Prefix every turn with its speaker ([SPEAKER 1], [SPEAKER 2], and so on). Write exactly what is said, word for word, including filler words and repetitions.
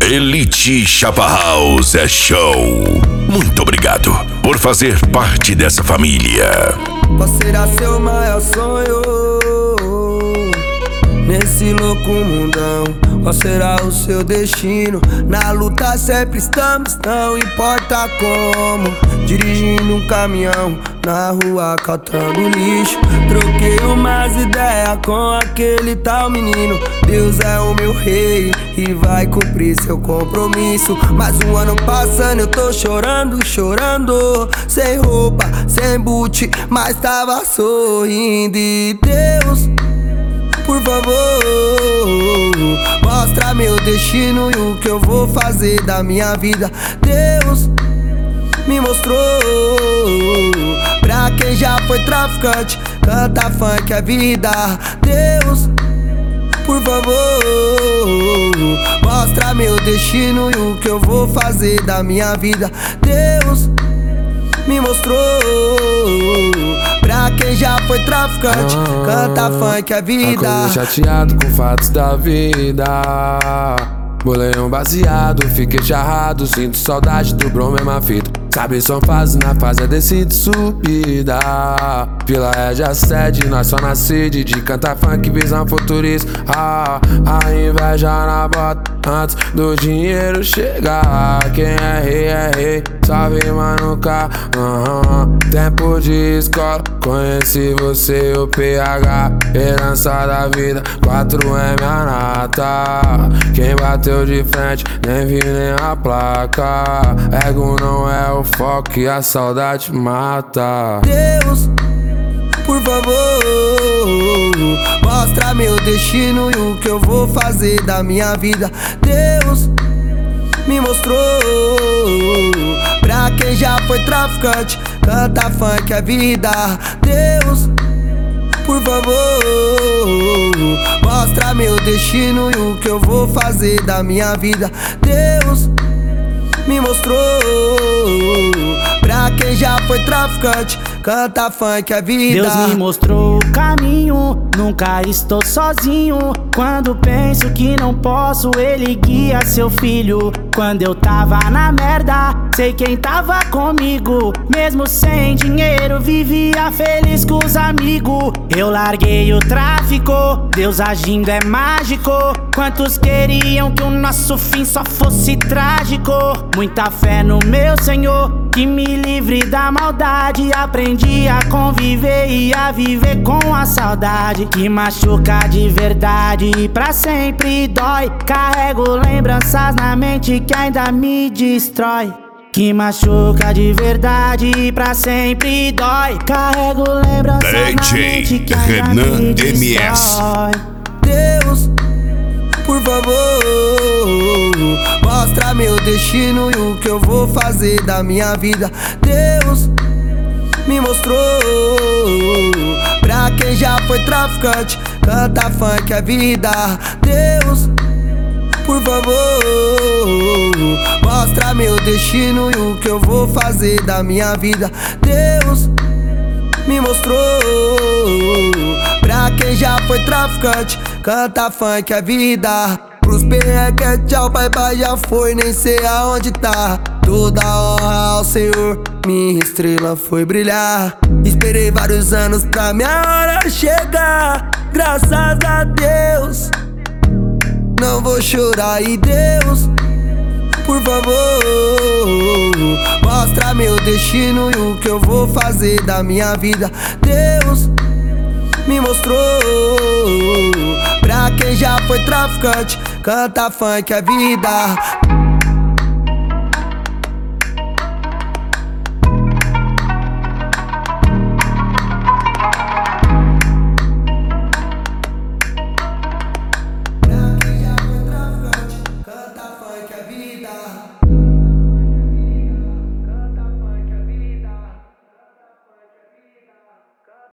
[SPEAKER 1] Elite Chapa House é show. Muito obrigado por fazer parte dessa família.
[SPEAKER 2] Qual será seu maior sonho nesse louco mundão? Qual será o seu destino? Na luta sempre estamos, não importa como. Dirigindo um caminhão na rua catando lixo. Troquei umas ideias com aquele tal menino. Deus é o meu rei e vai cumprir seu compromisso. Mais um ano passando, eu tô chorando, chorando. Sem roupa, sem boot, mas tava sorrindo. E Deus, por favor, mostra meu destino e o que eu vou fazer da minha vida. Deus me mostrou, pra quem já foi traficante, canta funk é vida. Deus, por favor, mostra meu destino e o que eu vou fazer da minha vida. Deus me mostrou, pra quem já foi traficante, ah, canta funk é vida.
[SPEAKER 3] Acordei chateado com fatos da vida. Bolei um baseado, fiquei charrado. Sinto saudade do bro, mesma fita. Sabe, são fases, na fase é descida e subida. Vila é de assédio, nós só na sede de cantar funk, visão futurista. Ah, a inveja na bota antes do dinheiro chegar. Quem é rei é rei, salve manuca. Uhum. Tempo de escola, conheci você, o P H. Herança da vida, quatro M a nata. Quem bateu de frente, nem vi nem a placa. Ego não é o foco e a saudade mata.
[SPEAKER 2] Deus, por favor, mostra meu destino e o que eu vou fazer da minha vida. Deus me mostrou, pra quem já foi traficante, canta funk é vida. Deus, por favor, mostra meu destino e o que eu vou fazer da minha vida. Deus me mostrou, pra quem já foi traficante, canta funk é vida.
[SPEAKER 4] Deus me mostrou o caminho, nunca estou sozinho. Quando penso que não posso, ele guia seu filho. Quando eu tava na merda, sei quem tava comigo. Mesmo sem dinheiro, vivia feliz com os amigos. Eu larguei o tráfico, Deus agindo é mágico. Quantos queriam que o nosso fim só fosse trágico? Muita fé no meu Senhor, que me livre da maldade. Aprendi a conviver e a viver com a saudade, que machuca de verdade e pra sempre dói. Carrego lembranças na mente que ainda me destrói, que machuca de verdade e pra sempre dói. Carrego lembranças na mente que ainda
[SPEAKER 1] Renan
[SPEAKER 4] me destrói.
[SPEAKER 2] Deus, por favor, mostra meu destino e o que eu vou fazer da minha vida. Deus me mostrou, pra quem já foi traficante, canta funk é vida. Deus, por favor, mostra meu destino e o que eu vou fazer da minha vida. Deus me mostrou, pra quem já foi traficante, canta funk é vida. Pros perreque é tchau, bye bye, já foi, nem sei aonde tá. Toda honra ao Senhor, minha estrela foi brilhar. Esperei vários anos pra minha hora chegar. Graças a Deus, não vou chorar. E Deus, por favor, mostra meu destino e o que eu vou fazer da minha vida. Deus me mostrou, pra quem já foi traficante, canta funk é vida.